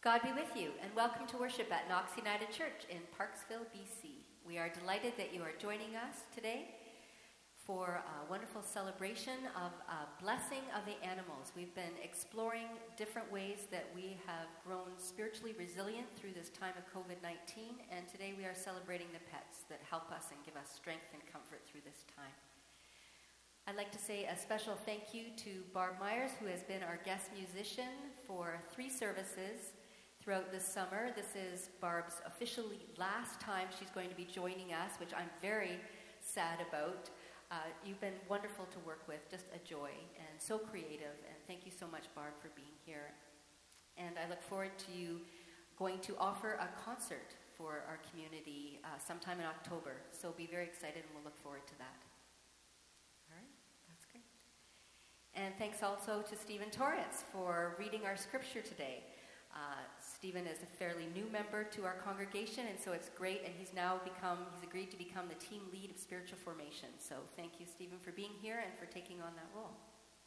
God be with you, and welcome to worship at Knox United Church in Parksville, BC. We are delighted that you are joining us today for a wonderful celebration of a blessing of the animals. We've been exploring different ways that we have grown spiritually resilient through this time of COVID-19, and today we are celebrating the pets that help us and give us strength and comfort through this time. I'd like to say a special thank you to Barb Myers, who has been our guest musician for 3 services throughout this summer. This is Barb's officially last time she's going to be joining us, which I'm very sad about. You've been wonderful to work with, just a joy, and so creative, and thank you so much, Barb, for being here. And I look forward to you going to offer a concert for our community sometime in October, so be very excited, and we'll look forward to that. All right, that's great. And thanks also to Stephen Torrance for reading our scripture today. Stephen is a fairly new member to our congregation, and so it's great, and he's agreed to become the team lead of spiritual formation. So thank you, Stephen, for being here and for taking on that role.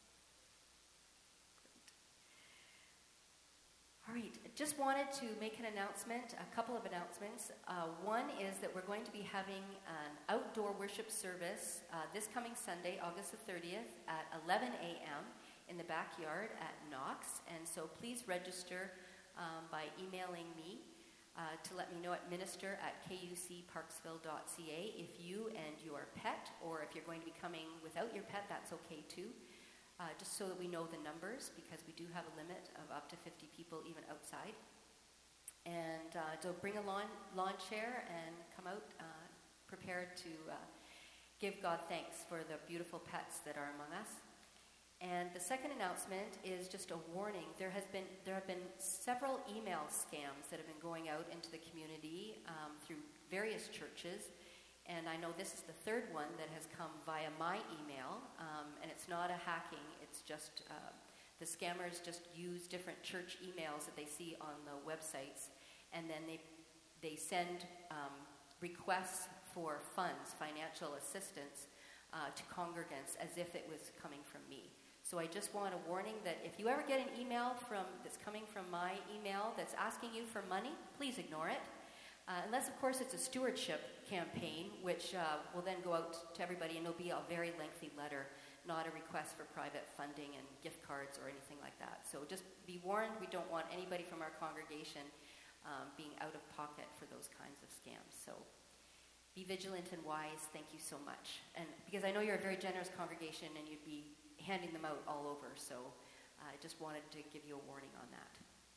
Great. All right, just wanted to make a couple of announcements. One is that we're going to be having an outdoor worship service this coming Sunday, August the 30th at 11 a.m. in the backyard at Knox, and so please register by emailing me to let me know at minister@kucparksville.ca if you and your pet, or if you're going to be coming without your pet, that's okay too, just so that we know the numbers, because we do have a limit of up to 50 people even outside. And so bring a lawn chair and come out prepared to give God thanks for the beautiful pets that are among us. And the second announcement is just a warning. There have been several email scams that have been going out into the community through various churches, and I know this is the third one that has come via my email, and it's not a hacking. It's just the scammers just use different church emails that they see on the websites, and then they send requests for funds, financial assistance to congregants as if it was coming from me. So I just want a warning that if you ever get an email that's coming from my email that's asking you for money, please ignore it. Unless, of course, it's a stewardship campaign, which will then go out to everybody, and it'll be a very lengthy letter, not a request for private funding and gift cards or anything like that. So just be warned, we don't want anybody from our congregation being out of pocket for those kinds of scams. So be vigilant and wise. Thank you so much. And because I know you're a very generous congregation and you'd be handing them out all over, so I just wanted to give you a warning on that.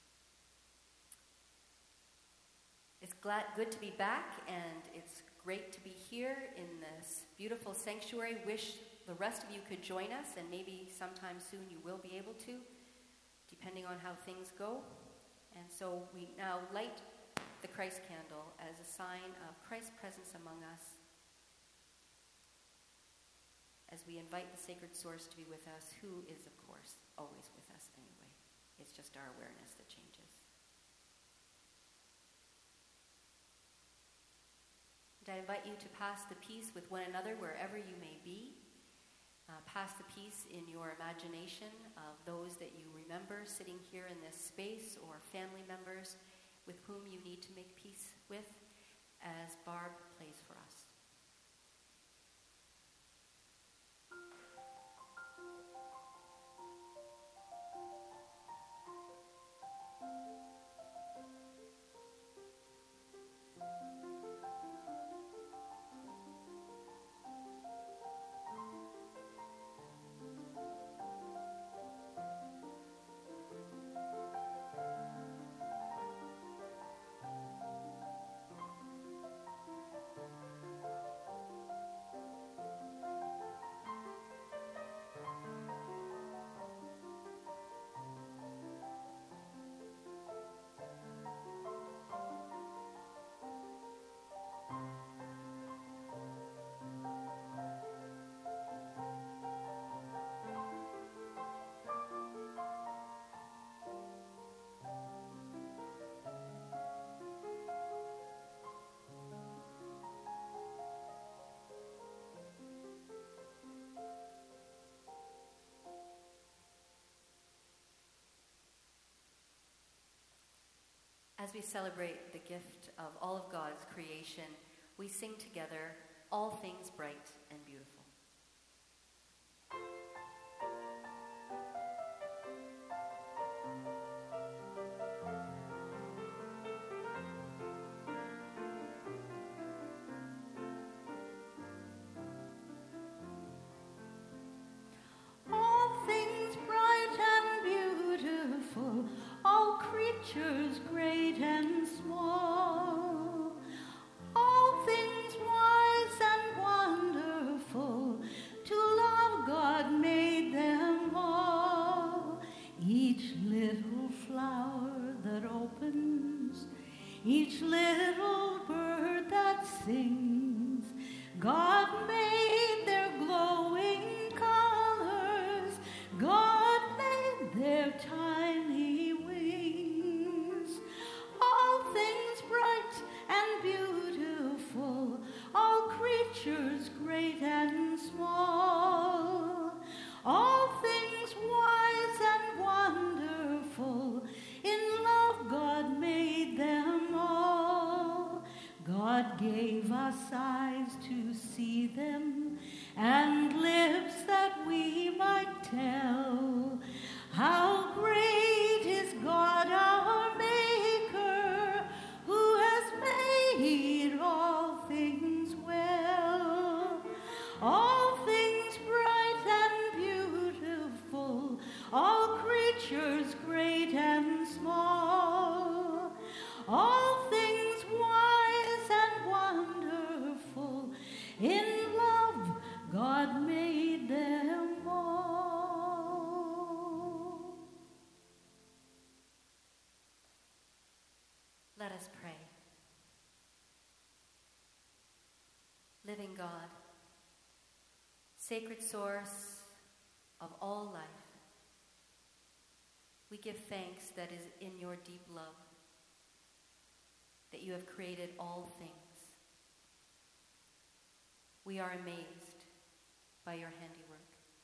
It's good to be back, and it's great to be here in this beautiful sanctuary. Wish the rest of you could join us, and maybe sometime soon you will be able to, depending on how things go. And so we now light the Christ candle as a sign of Christ's presence among us, as we invite the sacred source to be with us, who is, of course, always with us anyway. It's just our awareness that changes. And I invite you to pass the peace with one another wherever you may be. Pass the peace in your imagination of those that you remember sitting here in this space, or family members with whom you need to make peace with, as Barb plays for us. As we celebrate the gift of all of God's creation, we sing together, All Things Bright and Beautiful. All things bright and beautiful, all creatures great and small, all things wise and wonderful, to love God made them all. Each little flower that opens, each little bird that sings, God made their glowing colors, God made their tiny wings. All things bright and beautiful, all creatures great and small, all things wise and wonderful, in love God made them all. God gave us eyes to see them, and lips that we might tell how great is God our Maker, who has made all things well. All things bright and beautiful, all creatures great and small, all things wise and wonderful, in love God made them all. Let us pray. Living God, sacred source of all life, we give thanks that is in your deep love, that you have created all things. We are amazed by your handiwork.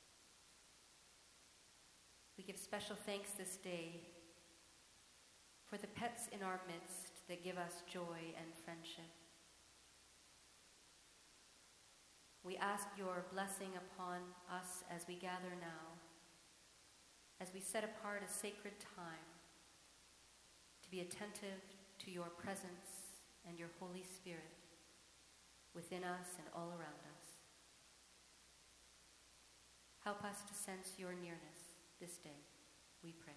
We give special thanks this day for the pets in our midst that give us joy and friendship. We ask your blessing upon us as we gather now, as we set apart a sacred time to be attentive to your presence and your Holy Spirit within us and all around us. Help us to sense your nearness this day, we pray.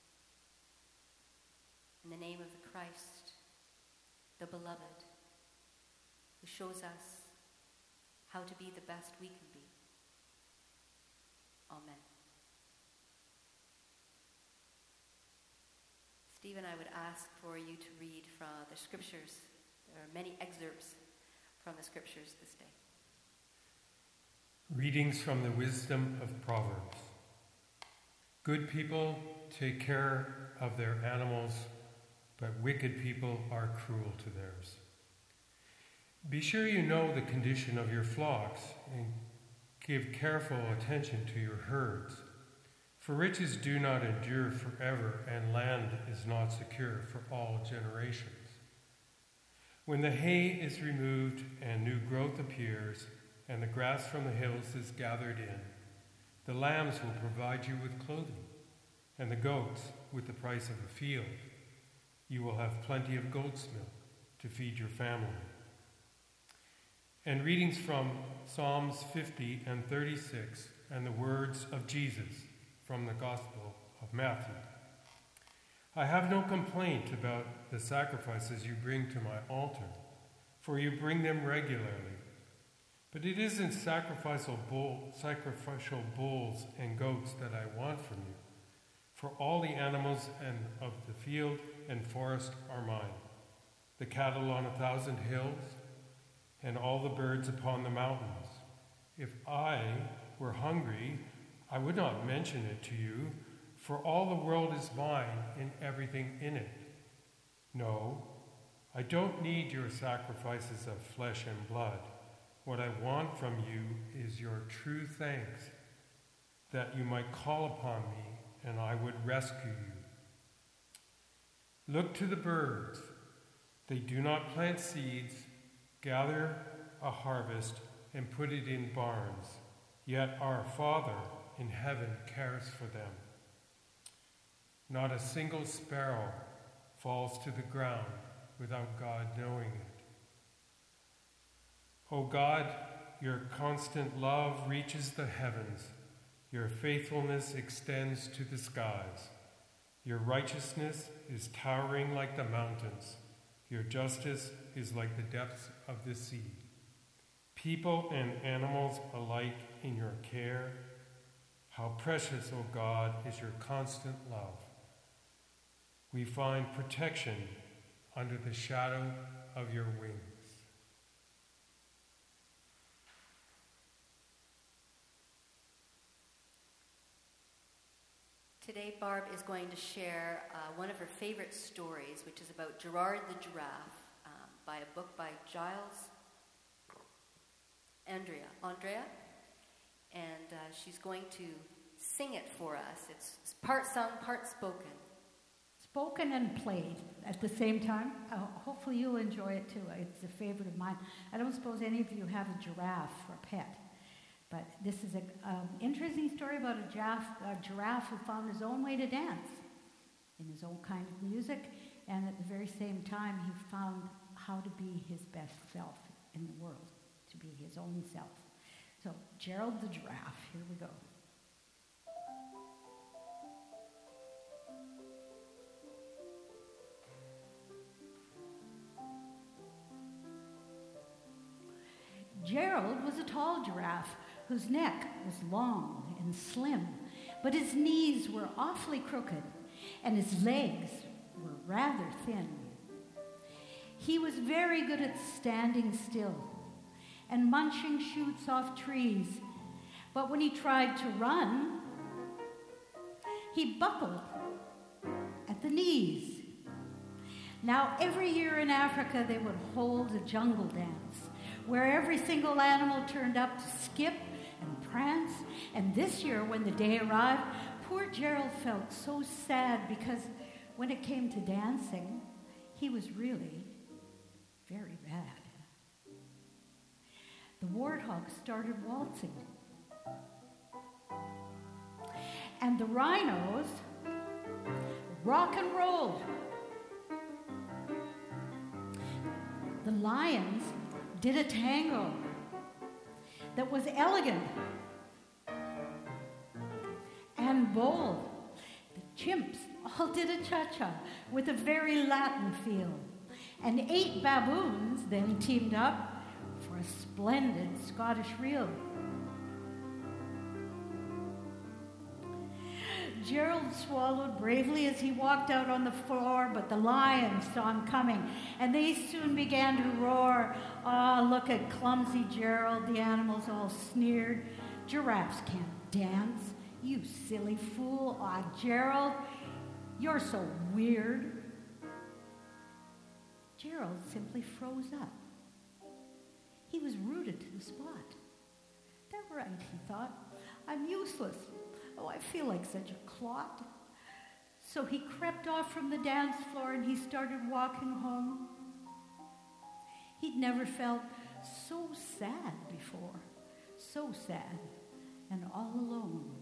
In the name of the Christ, the beloved, who shows us how to be the best we can be. Amen. Stephen, I would ask for you to read from the scriptures. There are many excerpts from the scriptures this day. Readings from the Wisdom of Proverbs. Good people take care of their animals, but wicked people are cruel to theirs. Be sure you know the condition of your flocks and give careful attention to your herds. For riches do not endure forever, and land is not secure for all generations. When the hay is removed and new growth appears, and the grass from the hills is gathered in, the lambs will provide you with clothing, and the goats with the price of a field. You will have plenty of goat's milk to feed your family. And readings from Psalms 50 and 36, and the words of Jesus from the Gospel of Matthew. I have no complaint about the sacrifices you bring to my altar, for you bring them regularly. But it isn't sacrificial bulls and goats that I want from you, for all the animals of the field and forest are mine, the cattle on 1,000 hills, and all the birds upon the mountains. If I were hungry, I would not mention it to you, for all the world is mine and everything in it. No, I don't need your sacrifices of flesh and blood. What I want from you is your true thanks, that you might call upon me and I would rescue you. Look to the birds. They do not plant seeds, gather a harvest, and put it in barns, yet our Father in heaven cares for them. Not a single sparrow falls to the ground without God knowing it. O God, your constant love reaches the heavens. Your faithfulness extends to the skies. Your righteousness is towering like the mountains. Your justice is like the depths of the sea. People and animals alike in your care. How precious, O God, is your constant love. We find protection under the shadow of your wings. Today, Barb is going to share one of her favorite stories, which is about Gerard the Giraffe, by a book by Giles Andrea, and she's going to sing it for us. It's part sung, part spoken. Spoken and played at the same time. Hopefully you'll enjoy it too. It's a favorite of mine. I don't suppose any of you have a giraffe for a pet. But this is an interesting story about a giraffe who found his own way to dance in his own kind of music, and at the very same time he found how to be his best self in the world, to be his own self. So, Gerald the Giraffe, here we go. Gerald was a tall giraffe whose neck was long and slim, but his knees were awfully crooked, and his legs were rather thin. He was very good at standing still and munching shoots off trees, but when he tried to run, he buckled at the knees. Now, every year in Africa, they would hold a jungle dance where every single animal turned up to skip and prance. And this year, when the day arrived, poor Gerald felt so sad because when it came to dancing, he was really very bad. The warthog started waltzing. And the rhinos rock and rolled. The lions did a tango that was elegant and bold. The chimps all did a cha-cha with a very Latin feel. And 8 baboons then teamed up for a splendid Scottish reel. Gerald swallowed bravely as he walked out on the floor, but the lions saw him coming, and they soon began to roar. "Ah, look at clumsy Gerald," the animals all sneered. "Giraffes can't dance, you silly fool. Ah, Gerald, you're so weird." Gerald simply froze up. He was rooted to the spot. "They're right," he thought. "I'm useless. Oh, I feel like such a clot." So he crept off from the dance floor and he started walking home. He'd never felt so sad before, so sad and all alone.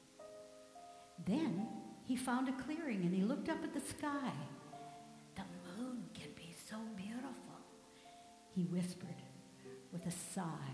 Then he found a clearing and he looked up at the sky. "The moon can be so beautiful," he whispered with a sigh.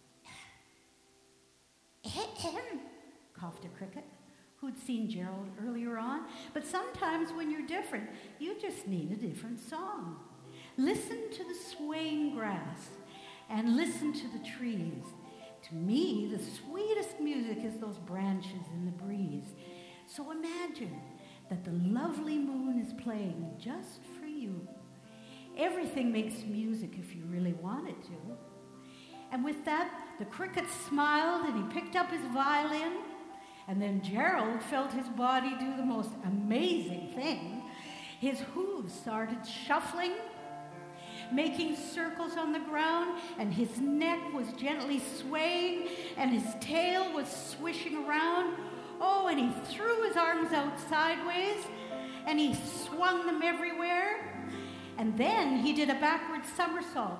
Coughed a cricket who'd seen Gerald earlier on. "But sometimes when you're different, you just need a different song. Listen to the swaying grass and listen to the trees. To me, the sweetest music is those branches in the breeze. So imagine that the lovely moon is playing just for you. Everything makes music if you really want it to." And with that, the cricket smiled and he picked up his violin. And then Gerald felt his body do the most amazing thing. His hooves started shuffling, making circles on the ground, and his neck was gently swaying, and his tail was swishing around. Oh, and he threw his arms out sideways, when he swung them everywhere, and then he did a backward somersault.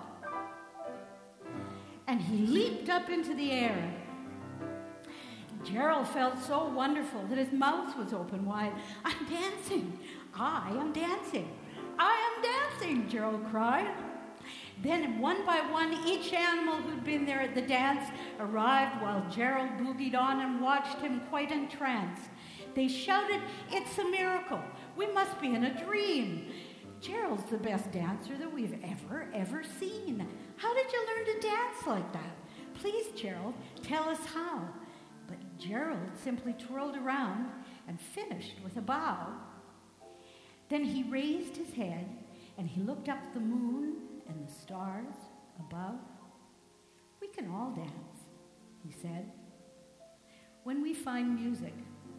And he leaped up into the air. Gerald felt so wonderful that his mouth was open wide. "I'm dancing! I am dancing! I am dancing!" Gerald cried. Then, one by one, each animal who'd been there at the dance arrived while Gerald boogied on and watched him quite entranced. They shouted, "It's a miracle! We must be in a dream! Gerald's the best dancer that we've ever seen. How did you learn to dance like that? Please, Gerald, tell us how." But Gerald simply twirled around and finished with a bow. Then he raised his head and he looked up at the moon and the stars above. "We can all dance," he said, "when we find music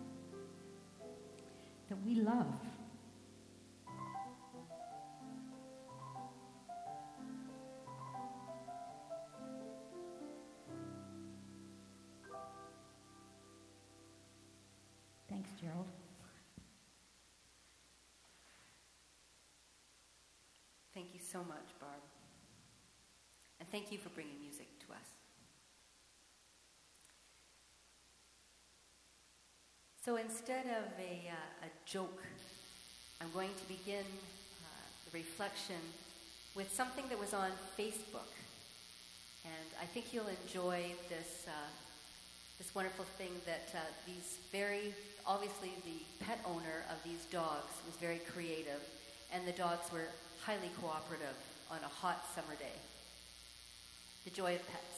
that we love." Thanks, Gerald. Thank you so much, Barb. And thank you for bringing music to us. So instead of a joke, I'm going to begin the reflection with something that was on Facebook. And I think you'll enjoy this wonderful thing that obviously the pet owner of these dogs was very creative, and the dogs were highly cooperative on a hot summer day. The joy of pets.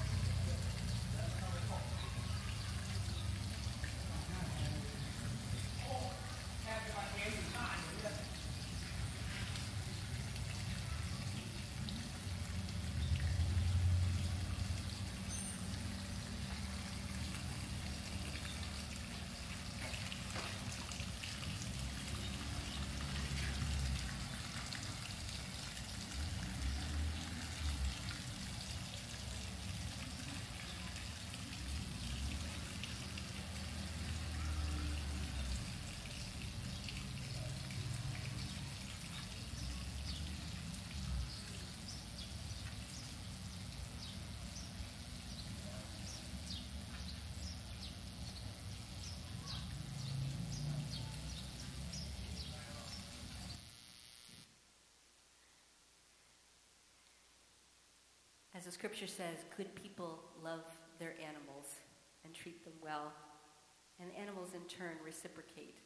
As the scripture says, good people love their animals and treat them well, and animals in turn reciprocate.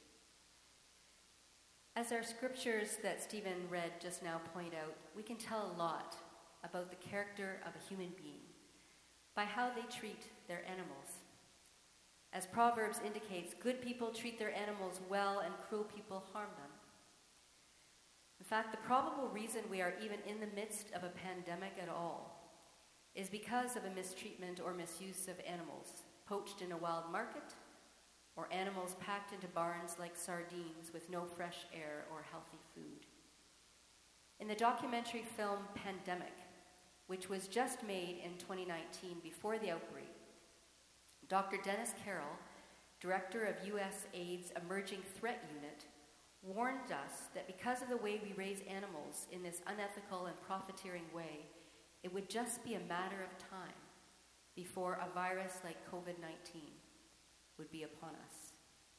As our scriptures that Stephen read just now point out, we can tell a lot about the character of a human being by how they treat their animals. As Proverbs indicates, good people treat their animals well and cruel people harm them. In fact, the probable reason we are even in the midst of a pandemic at all is because of a mistreatment or misuse of animals, poached in a wild market, or animals packed into barns like sardines with no fresh air or healthy food. In the documentary film Pandemic, which was just made in 2019 before the outbreak, Dr. Dennis Carroll, director of USAID's Emerging Threat Unit, warned us that because of the way we raise animals in this unethical and profiteering way, it would just be a matter of time before a virus like COVID-19 would be upon us.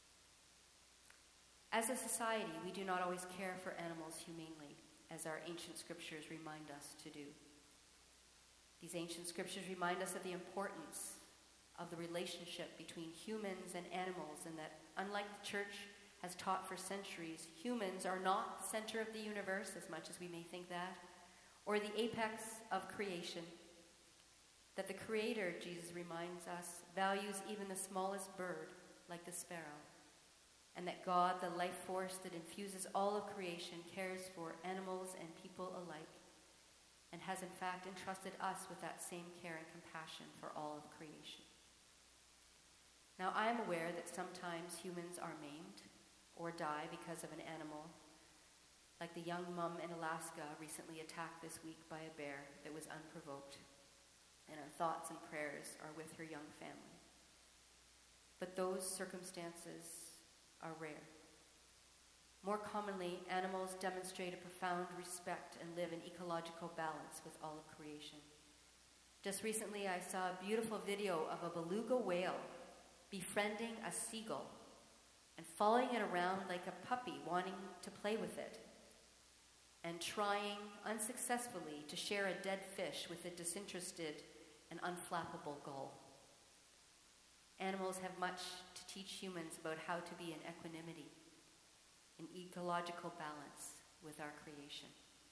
As a society, we do not always care for animals humanely, as our ancient scriptures remind us to do. These ancient scriptures remind us of the importance of the relationship between humans and animals, and that, unlike the church has taught for centuries, humans are not the center of the universe, as much as we may think that, or the apex of creation, that the Creator, Jesus reminds us, values even the smallest bird, like the sparrow, and that God, the life force that infuses all of creation, cares for animals and people alike, and has in fact entrusted us with that same care and compassion for all of creation. Now, I am aware that sometimes humans are maimed or die because of an animal, like the young mum in Alaska recently attacked this week by a bear that was unprovoked, and our thoughts and prayers are with her young family. But those circumstances are rare. More commonly, animals demonstrate a profound respect and live in ecological balance with all of creation. Just recently, I saw a beautiful video of a beluga whale befriending a seagull and following it around like a puppy, wanting to play with it, and trying unsuccessfully to share a dead fish with a disinterested and unflappable gull. Animals have much to teach humans about how to be in equanimity, in ecological balance with our creation.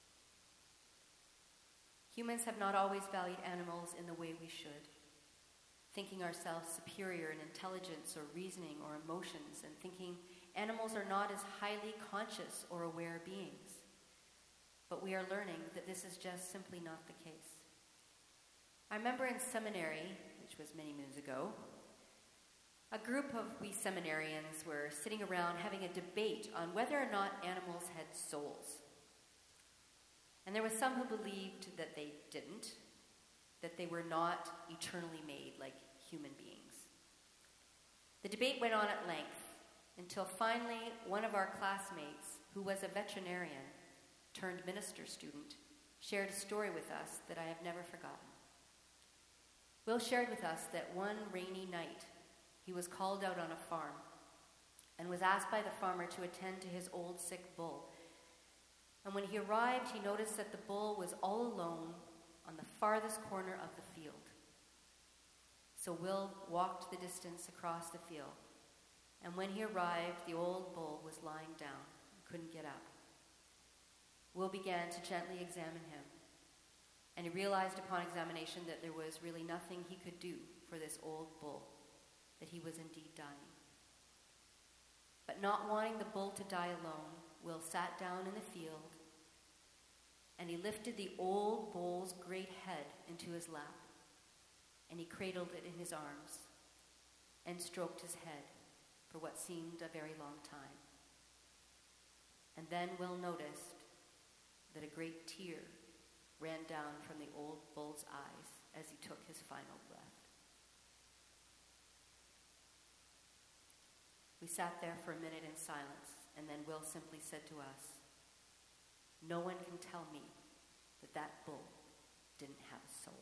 Humans have not always valued animals in the way we should, thinking ourselves superior in intelligence or reasoning or emotions, and thinking animals are not as highly conscious or aware beings. But we are learning that this is just simply not the case. I remember in seminary, which was many moons ago, a group of we seminarians were sitting around having a debate on whether or not animals had souls. And there were some who believed that they didn't, that they were not eternally made like human beings. The debate went on at length until finally one of our classmates, who was a veterinarian turned minister student, shared a story with us that I have never forgotten. Will shared with us that one rainy night he was called out on a farm and was asked by the farmer to attend to his old sick bull. And when he arrived, he noticed that the bull was all alone on the farthest corner of the field. So Will walked the distance across the field, and when he arrived, the old bull was lying down and couldn't get up. Will began to gently examine him, and he realized upon examination that there was really nothing he could do for this old bull, that he was indeed dying. But not wanting the bull to die alone, Will sat down in the field, and he lifted the old bull's great head into his lap, and he cradled it in his arms and stroked his head for what seemed a very long time. And then Will noticed that a great tear ran down from the old bull's eyes as he took his final breath. We sat there for a minute in silence, and then Will simply said to us, "No one can tell me that that bull didn't have a soul."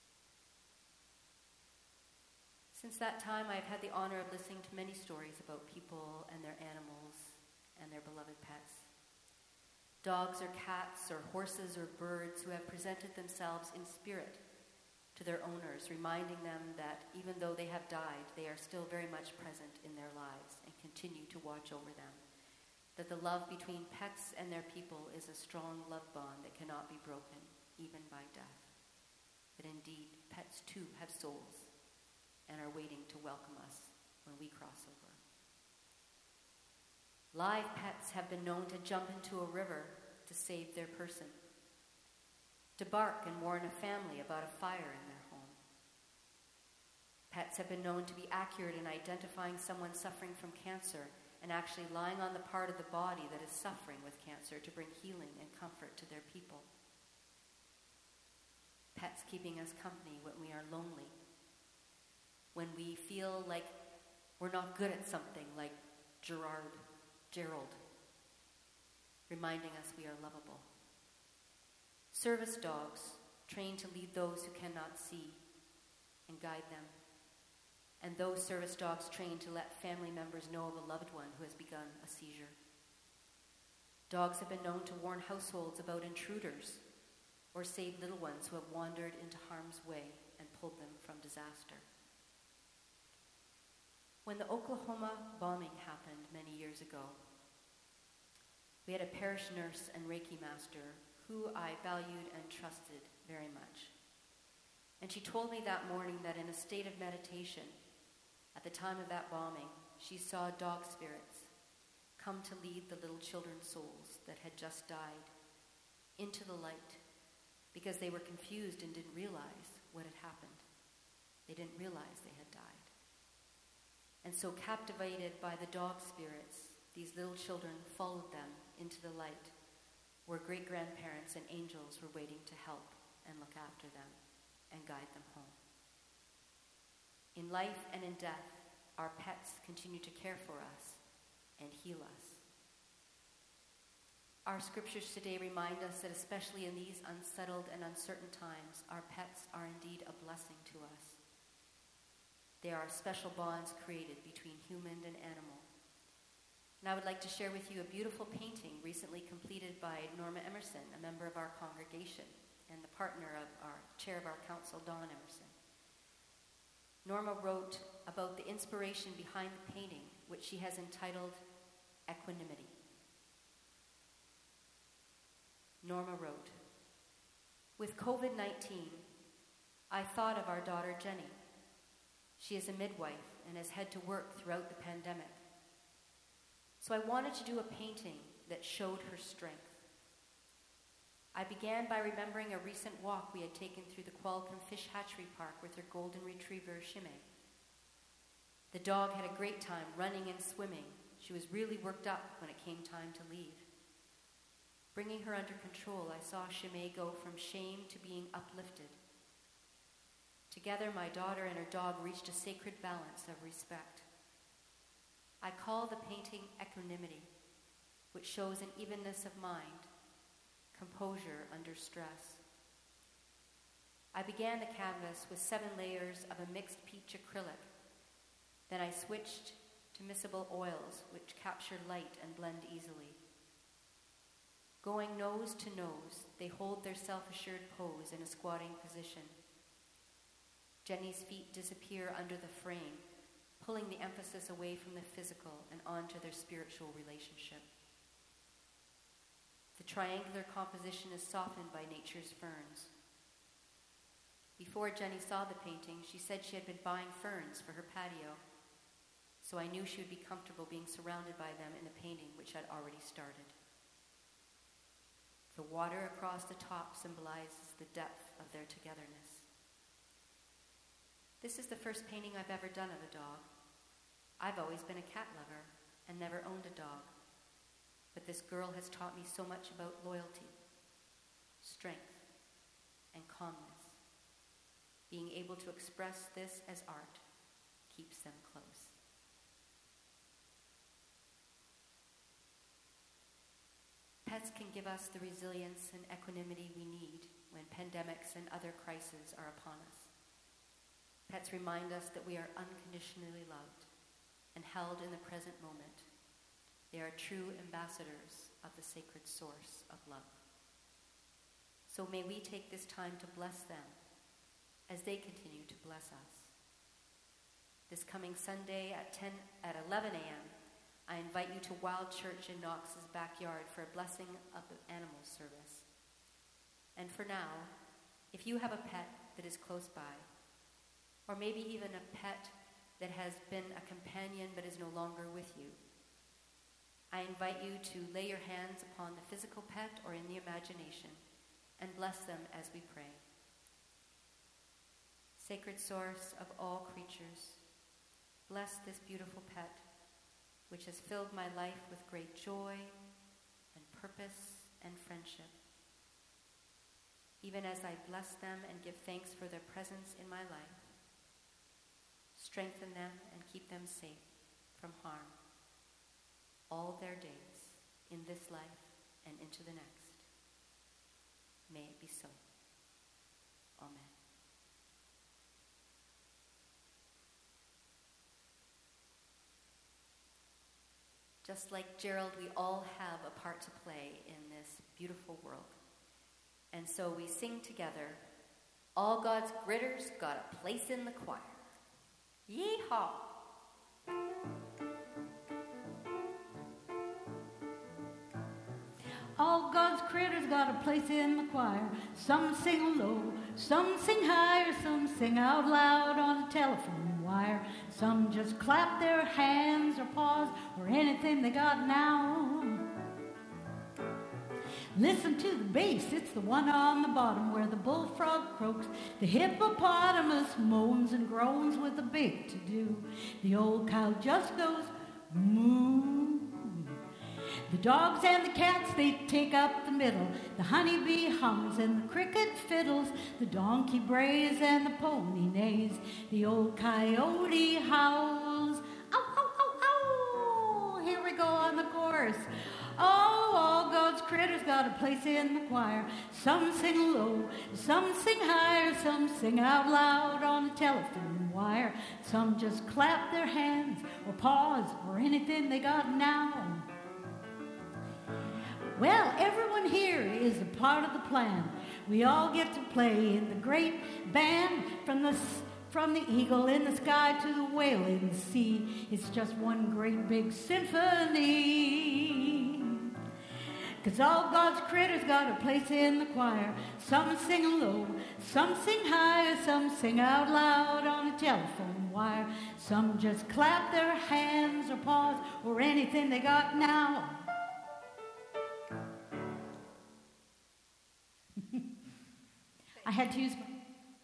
Since that time, I have had the honor of listening to many stories about people and their animals and their beloved pets. Dogs or cats or horses or birds who have presented themselves in spirit to their owners, reminding them that even though they have died, they are still very much present in their lives and continue to watch over them. That the love between pets and their people is a strong love bond that cannot be broken, even by death. That indeed, pets too have souls and are waiting to welcome us when we cross over. Live pets have been known to jump into a river to save their person, to bark and warn a family about a fire in their home. Pets have been known to be accurate in identifying someone suffering from cancer and actually lying on the part of the body that is suffering with cancer to bring healing and comfort to their people. Pets keeping us company when we are lonely, when we feel like we're not good at something, like Gerald, reminding us we are lovable. Service dogs trained to lead those who cannot see and guide them. And those service dogs trained to let family members know of a loved one who has begun a seizure. Dogs have been known to warn households about intruders or save little ones who have wandered into harm's way and pulled them from disaster. When the Oklahoma bombing happened many years ago, we had a parish nurse and Reiki master who I valued and trusted very much. And she told me that morning that in a state of meditation, at the time of that bombing, she saw dog spirits come to lead the little children's souls that had just died into the light because they were confused and didn't realize what had happened. They didn't realize they had died. And so captivated by the dog spirits, these little children followed them into the light where great-grandparents and angels were waiting to help and look after them and guide them home. In life and in death, our pets continue to care for us and heal us. Our scriptures today remind us that especially in these unsettled and uncertain times, our pets are indeed a blessing to us. They are special bonds created between human and animal. And I would like to share with you a beautiful painting recently completed by Norma Emerson, a member of our congregation and the partner of our chair of our council, Dawn Emerson. Norma wrote about the inspiration behind the painting, which she has entitled Equanimity. Norma wrote, "With COVID-19, I thought of our daughter Jenny. She is a midwife and has had to work throughout the pandemic. So I wanted to do a painting that showed her strength. I began by remembering a recent walk we had taken through the Qualicum Fish Hatchery Park with her golden retriever, Shimei. The dog had a great time running and swimming. She was really worked up when it came time to leave. Bringing her under control, I saw Shimei go from shame to being uplifted. Together, my daughter and her dog reached a sacred balance of respect. I call the painting Equanimity, which shows an evenness of mind, composure under stress. I began the canvas with 7 layers of a mixed peach acrylic. Then I switched to miscible oils, which capture light and blend easily. Going nose to nose, they hold their self-assured pose in a squatting position. Jenny's feet disappear under the frame, pulling the emphasis away from the physical and onto their spiritual relationship. The triangular composition is softened by nature's ferns. Before Jenny saw the painting, she said she had been buying ferns for her patio, so I knew she would be comfortable being surrounded by them in the painting, which had already started. The water across the top symbolizes the depth of their togetherness. This is the first painting I've ever done of a dog. I've always been a cat lover and never owned a dog, but this girl has taught me so much about loyalty, strength, and calmness. Being able to express this as art keeps them close. Pets can give us the resilience and equanimity we need when pandemics and other crises are upon us. Pets remind us that we are unconditionally loved and held in the present moment. They are true ambassadors of the sacred source of love. So may we take this time to bless them as they continue to bless us. This coming Sunday at 11 a.m., I invite you to Wild Church in Knox's backyard for a blessing of the animal service. And for now, if you have a pet that is close by, or maybe even a pet that has been a companion but is no longer with you, I invite you to lay your hands upon the physical pet or in the imagination and bless them as we pray. Sacred source of all creatures, bless this beautiful pet, which has filled my life with great joy and purpose and friendship. Even as I bless them and give thanks for their presence in my life, strengthen them and keep them safe from harm all their days in this life and into the next. May it be so. Amen. Just like Gerald, we all have a part to play in this beautiful world. And so we sing together, All God's Gritters Got a Place in the Choir. Yeehaw! All God's critters got a place in the choir. Some sing low, some sing higher, some sing out loud on a telephone wire. Some just clap their hands or paws or anything they got now. Listen to the bass, it's the one on the bottom where the bullfrog croaks. The hippopotamus moans and groans with a big to-do. The old cow just goes moo. The dogs and the cats, they take up the middle. The honeybee hums and the cricket fiddles. The donkey brays and the pony neighs. The old coyote howls. Ow, ow, ow, ow. Here we go on the chorus. Oh, all God's critters critters got a place in the choir. Some sing low, some sing higher, some sing out loud on the telephone wire. Some just clap their hands or pause or anything they got now. Well, everyone here is a part of the plan. We all get to play in the great band from the eagle in the sky to the whale in the sea. It's just one great big symphony. 'Cause all God's critters got a place in the choir. Some sing low, some sing higher, some sing out loud on the telephone wire. Some just clap their hands or pause or anything they got now. I had to use my...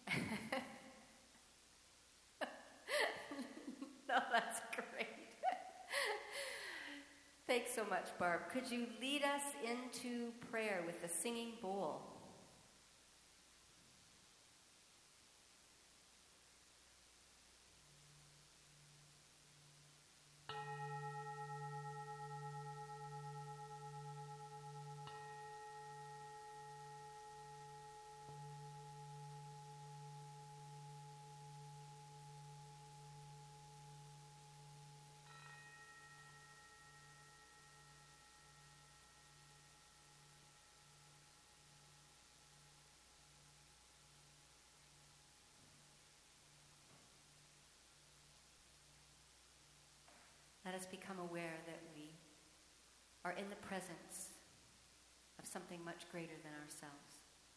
No, that's great. Thanks so much, Barb. Could you lead us into prayer with the singing bowl? Let us become aware that we are in the presence of something much greater than ourselves.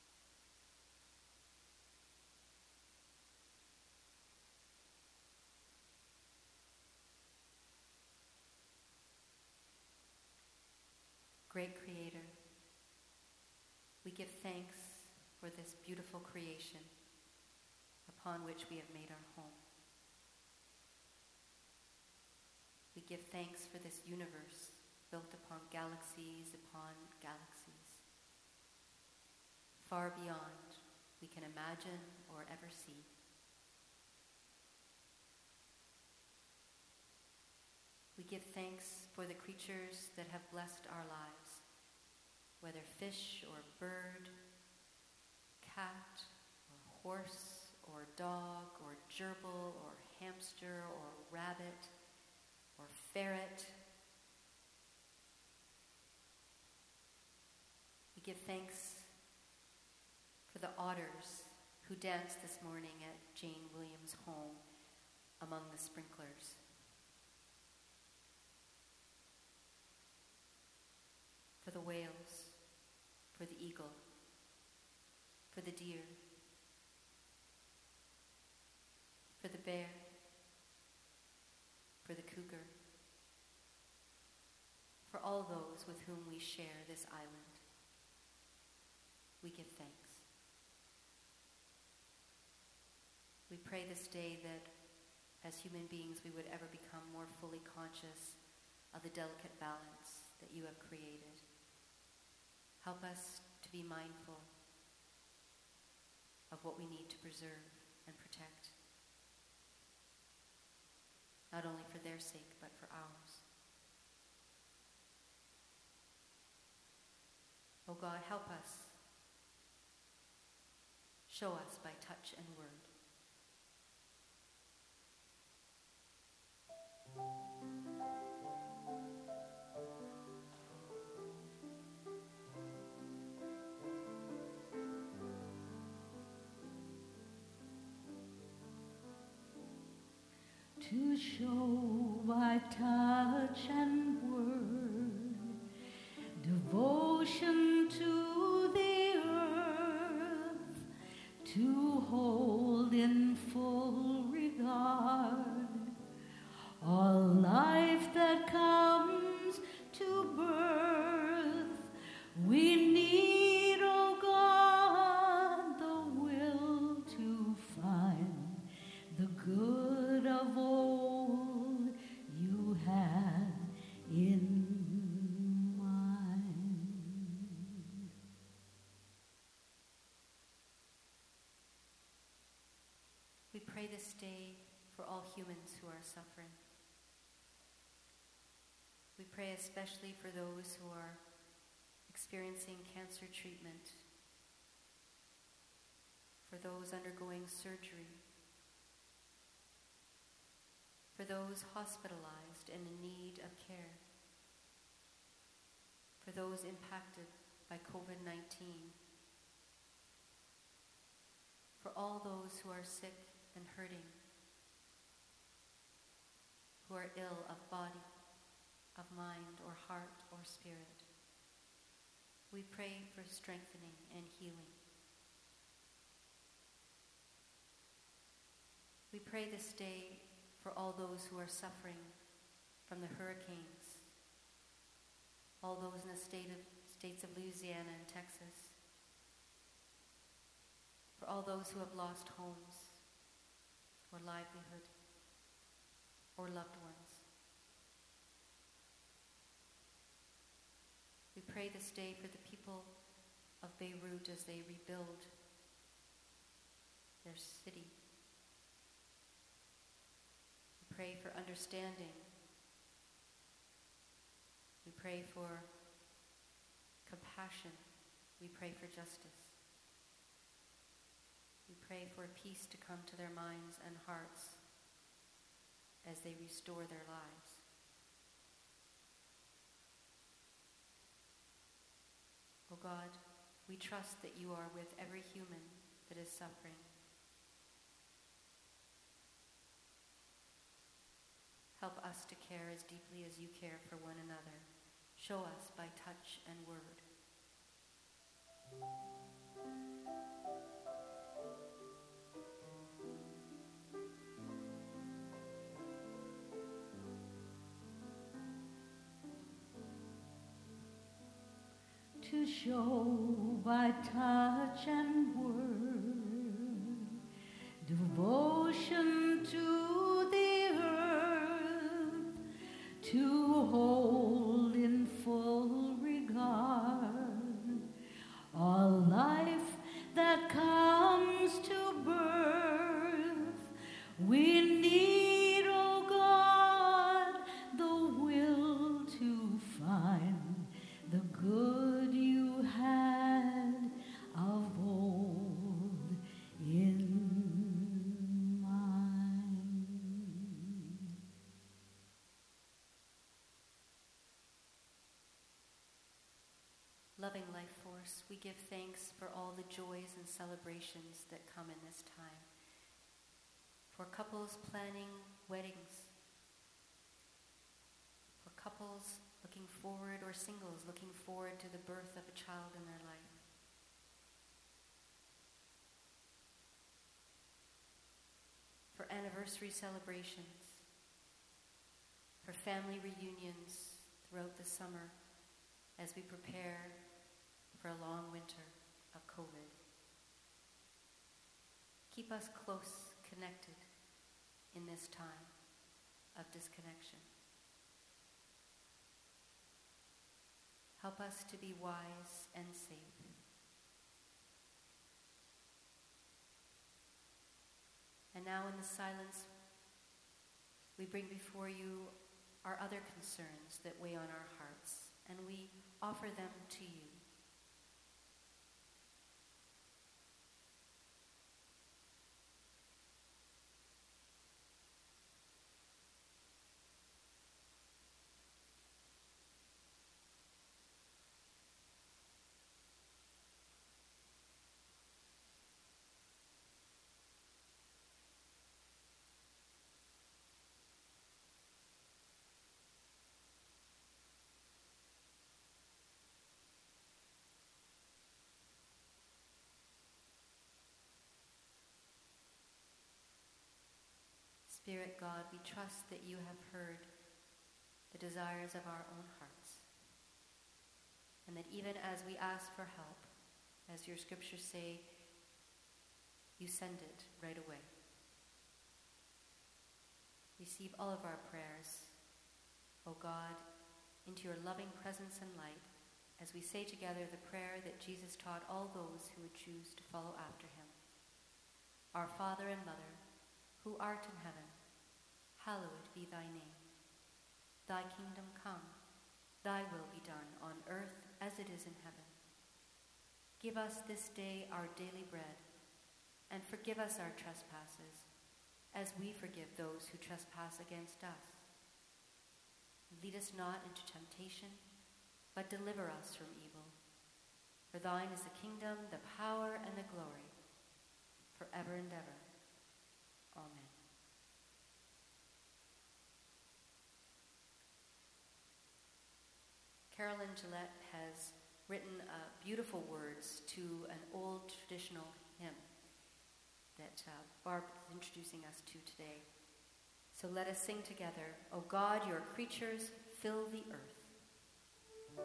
Great Creator, we give thanks for this beautiful creation upon which we have made our home. We give thanks for this universe built upon galaxies, far beyond we can imagine or ever see. We give thanks for the creatures that have blessed our lives, whether fish or bird, cat or horse or dog or gerbil or hamster or rabbit or ferret. We give thanks for the otters who danced this morning at Jane Williams' home among the sprinklers. For the whales, for the eagle, for the deer, for the bear, for the cougar, for all those with whom we share this island. We give thanks. We pray this day that as human beings we would ever become more fully conscious of the delicate balance that you have created. Help us to be mindful of what we need to preserve and protect, not only for their sake, but for ours. Oh God, help us. Show us by touch and word. To show by touch and word devotion to the earth, to hold in full regard all life that comes to birth. We need, oh God, the will to find the good of all you had in mind. We pray this day for all humans who are suffering. We pray especially for those who are experiencing cancer treatment, for those undergoing surgery, for those hospitalized and in need of care, for those impacted by COVID-19, for all those who are sick and hurting, who are ill of body, of mind or heart or spirit. We pray for strengthening and healing. We pray this day for all those who are suffering from the hurricanes, all those in the states of Louisiana and Texas, for all those who have lost homes or livelihood or loved ones. We pray this day for the people of Beirut as they rebuild their city. We pray for understanding. We pray for compassion. We pray for justice. We pray for peace to come to their minds and hearts as they restore their lives. O God, we trust that you are with every human that is suffering. Help us to care as deeply as you care for one another. Show us by touch and word. To show by touch and word devotion to the earth, to hold in full regard all life that comes to birth. We need, O God, the will to find the good you had of old in mind. Loving life force, we give thanks for all the joys and celebrations that come in this time. For couples planning weddings, for couples looking forward, or singles looking forward to the birth of a child in their life. For anniversary celebrations, for family reunions throughout the summer as we prepare for a long winter of COVID. Keep us close, connected in this time of disconnection. Help us to be wise and safe. And now in the silence, we bring before you our other concerns that weigh on our hearts, and we offer them to you. Spirit God, we trust that you have heard the desires of our own hearts, and that even as we ask for help, as your scriptures say, you send it right away. Receive all of our prayers, O God, into your loving presence and light, as we say together the prayer that Jesus taught all those who would choose to follow after him. Our Father and Mother, who art in heaven, hallowed be thy name. Thy kingdom come, thy will be done on earth as it is in heaven. Give us this day our daily bread, and forgive us our trespasses, as we forgive those who trespass against us. Lead us not into temptation, but deliver us from evil. For thine is the kingdom, the power, and the glory, forever and ever. Amen. Carolyn Gillette has written beautiful words to an old traditional hymn that Barb is introducing us to today. So let us sing together, O God, your creatures fill the earth.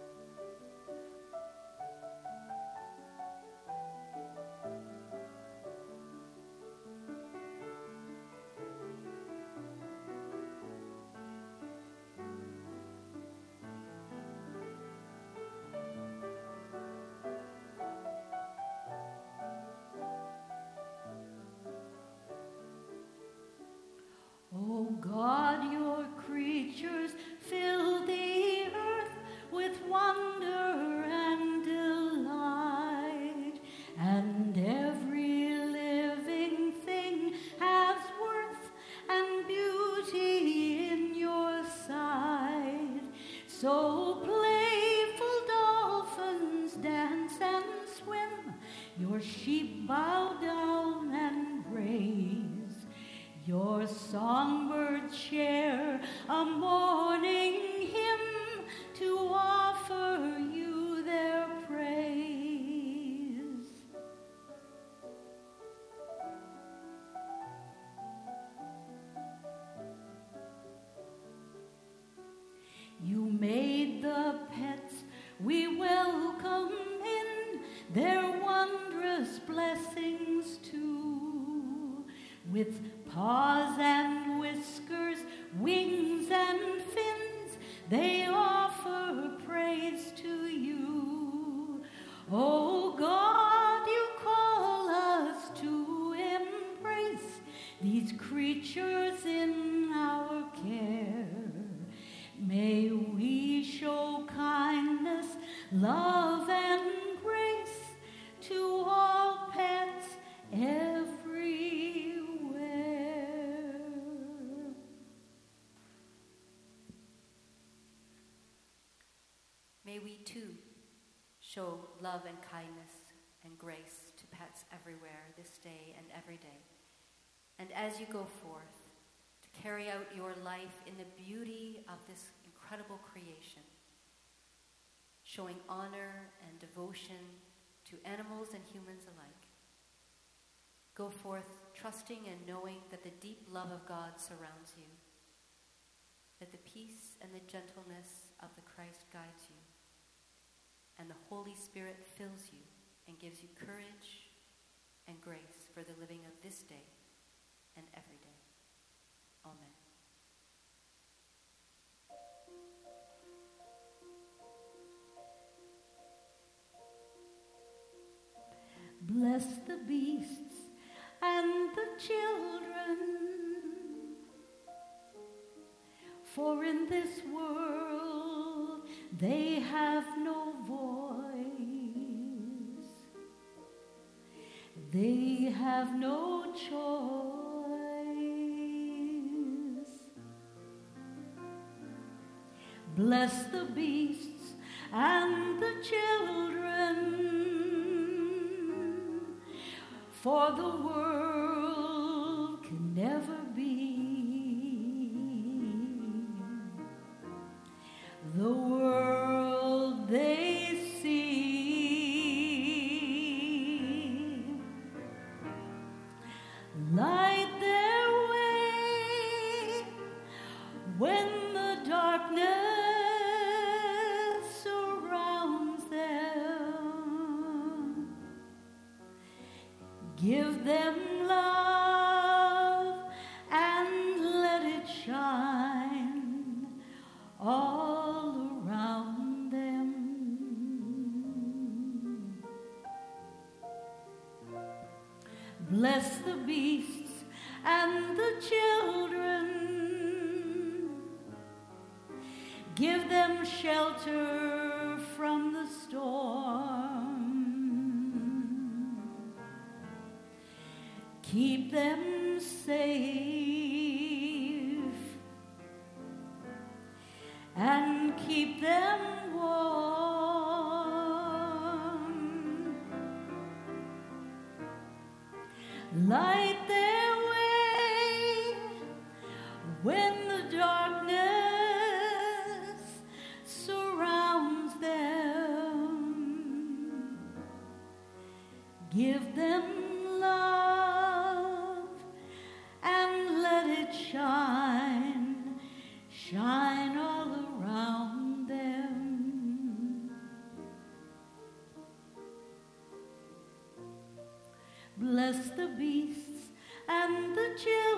O God, your creatures fill the earth with wonder and delight, and every living thing has worth and beauty in your sight. So playful dolphins dance and swim, your sheep bow down and graze. Your songbirds share a morning hymn to offer you their praise. You made the pets we welcome in, their wondrous blessings too, with paws and whiskers, wings and fins, they offer praise to you. O God, you call us to embrace these creatures in our care. May we show kindness, love, and grace to all pets everywhere. May we too show love and kindness and grace to pets everywhere this day and every day. And as you go forth to carry out your life in the beauty of this incredible creation, showing honor and devotion to animals and humans alike, go forth trusting and knowing that the deep love of God surrounds you, that the peace and the gentleness of the Christ guides you, and the Holy Spirit fills you and gives you courage and grace for the living of this day and every day. Amen. Bless the beasts and the children, for in this world they have no voice. They have no choice. Bless the beasts and the children, for the world can never be the world they see. Light their way when the darkness surrounds them. Give them love and let it shine all around them. Bless the beasts and the children. Give them shelter from the storm. Keep them safe and keep them warm. Light their way when the darkness surrounds them. Give them love and let it shine, shine all around them. Bless the beasts and the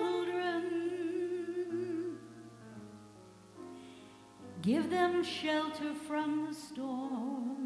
children. Give them shelter from the storm.